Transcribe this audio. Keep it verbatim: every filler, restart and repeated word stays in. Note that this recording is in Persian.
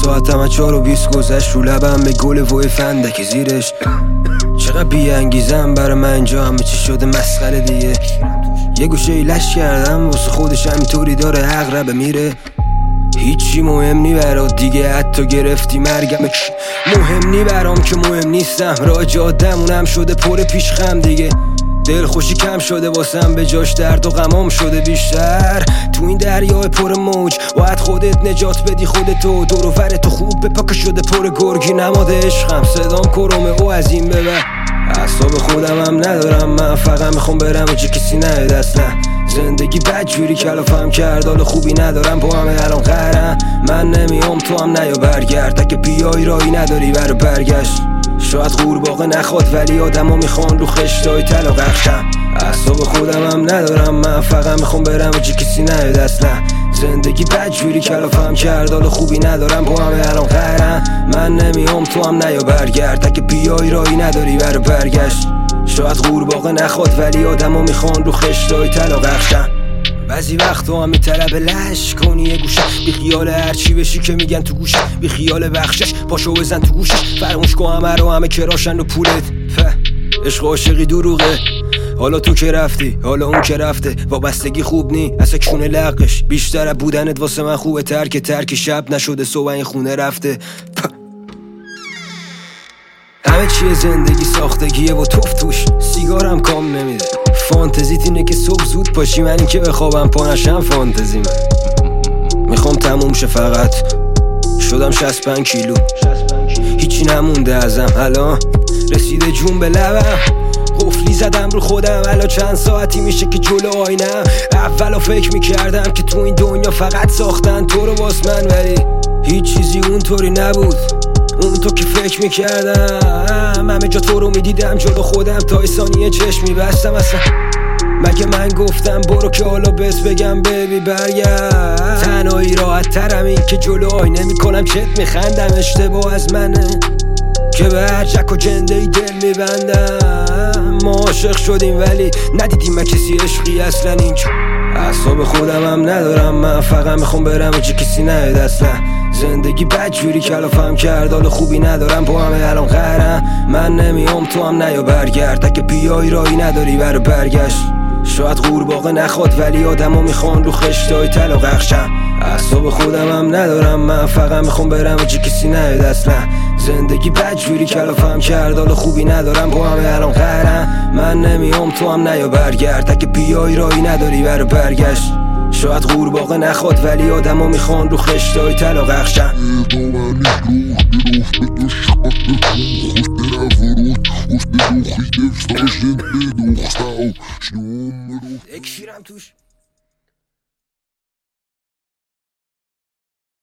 ساعتم از چار و بیست گذشت، رو لبم به گل وی فندک زیرش. چقدر بی انگیزم برای من اینجا، همه چی شده مسخره دیگه. یه گوشه ایلش کردم واسه خودش، همینطوری داره عقربه میره. هیچی مهم نی برات دیگه، حتی گرفتی مرگم مهم نی برام که مهم نیستم. راه جادمونم شده پر پیش خم دیگه، دل خوشی کم شده واسم، به جاش درد و غمام شده بیشتر. تو این دریای پر موج باید خودت نجات بدی خودتو، دور و برتو خوب به پاک شده پر گرگی نماد عشقم. صدام کرومه او از این به بعد، اعصاب خودم هم ندارم من، فقط میخوام برم و جا کسی نیاد اصلا. زندگی بدجوری کلافم کرد، حال خوبی ندارم با همه الان قهرم. من نمیام تو هم نیا برگرد، اگه بیای رایی نداری برو برگشت. شاید قورباغه نخواد ولی آدما میخوان رو خشتای طلا قخشم. اعصاب خودم هم ندارم من، فقط میخوام برم و جا کسی نیاد اصلا. زندگی بدجوری کلافم کرد، حال خوبی ندارم با همه الان قهرم. من نمیام تو هم نیا برگرد، اگه بیای رایی نداری برو برگشت. شاید قورباغه نخواد ولی آدما میخوان رو خشتای طلا قخشم. بعضی وقتا هم میطلب لش کنی یه گوشه، بی خیال هرچی بشی که میگن تو گوشه، بی خیال بخشش پاشو بزن تو گوشش. فراموش کن همه رو، همه کراشن و پولت. عشق عاشقی دروغه، حالا تو که رفتی حالا اون که رفته. وابستگی خوب نی اصلا کونه لقش، بیشتر از بودنت واسه من خوبه ترک ترک شب نشده صبح این خونه رفته. همه چیه زندگی ساختگیه و توف توش، سیگارم کام نمیده. فانتزیت اینه که صبح زود پاشی، من این که بخوابم پانشم فانتزی. من میخوام تموم شه فقط، شدم شصت و پنج کیلو، هیچی نمونده ازم الان، رسیده جون به لبم. قفلی زدم رو خودم، الان چند ساعتی میشه که جلو آینم. اولا فکر میکردم که تو این دنیا فقط ساختن تو رو واس من، ولی هیچ چیزی اونطوری نبود. اون تو که فکر میکردم همه جا تو رو میدیدم جلو خودم، تا ثانیه چشم میبستم اصلا. مگه من گفتم برو که حالا بس بگم بیبی برگرد. تنهایی راحت ترم این که جلو آینه میکنم چت میخندم. اشتباه از منه که به هر جک و جنده ای دل میبندم. ما عاشق شدیم ولی ندیدیم من کسی عشقی اصلا اینجا. اعصاب خودم هم ندارم من، فقط میخوام برم و جا کسی نیاد اصلا. زندگی بدجوری کلافم کرد، حال خوبی ندارم با همه الان قهرم. من نمیام تو هم نیا برگرد، اگه بیای رایی نداری برو برگشت. شاید قورباغه نخواد ولی آدما میخوان رو خشتای طلا قخشم. اعصاب خودم هم ندارم من، فقط میخوام برم و جا کسی نیاد اصلا. زندگی بدجوری کلافم کرد، حال خوبی ندارم با همه الان قهرم. من نمیام تو هم نیا برگرد، اگه بیای رایی نداری برو برگشت. شاید قورباغه نخواد ولی آدما میخوان رو خشتای طلا قخشم. اکشیرم توش